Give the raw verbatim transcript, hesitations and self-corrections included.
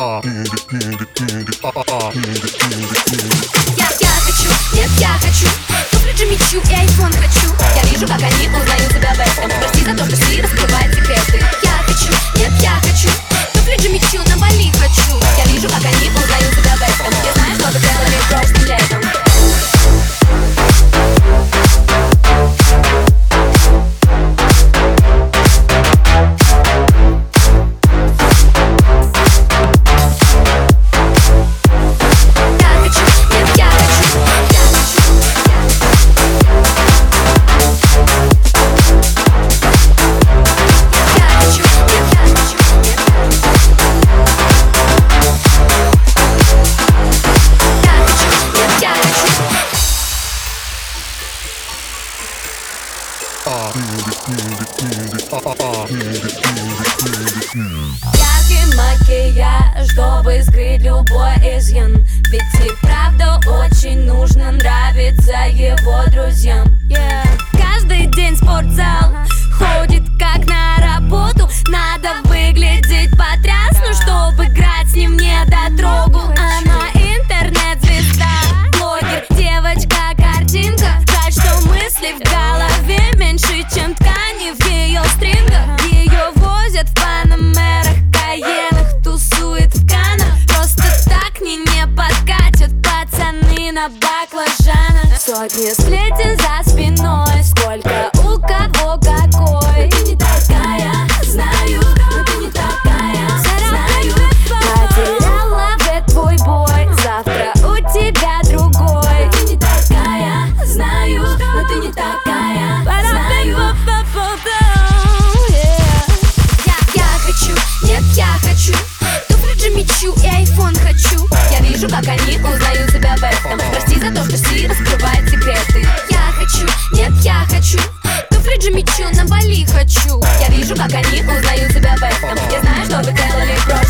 Я, я хочу, нет, я хочу туфли Джимми Чу и айфон хочу. Я вижу, как они узнают себя в этом. Прости за то, что Си раскрывает секреты. Я хочу, нет, я хочу туфли Джимми Чу, на Бали хочу. Я вижу, как они узнают себя в этом. Я знаю, что вы делали прошлым летом. Яркий макияж, чтобы скрыть любой изъян. Ведь и правда очень нужно нравиться его друзьям. yeah. Каждый день спортзал, ходит как на работу. Надо выглядеть потрясно, чтобы играть с ним не дотрогу. Она интернет-звезда, блогер, девочка-картинка. Жаль, что мысли в голове меньше, чем ткани в ее стрингах. Ее возят в панамерах, каенах, тусует в канах. Просто так не не подкатят пацаны на баклажанах. Сотни сплетен за спиной, сколько у кого какой. Ты не такая, знаю, но ты не такая, знаю. Потеряла в твой бой, завтра у тебя другой. Ты не такая, знаю, но ты не такая, знаю. Я, я хочу, нет, я хочу туфли Джимми Чу и айфон хочу. Я вижу, как они узнают себя в этом. Прости за то, что Си раскрывает секреты. Я хочу, нет, я хочу туфли Джимми Чу, на Бали хочу. Я вижу, как они узнают себя в этом. Я знаю, что вы делали в прошлом.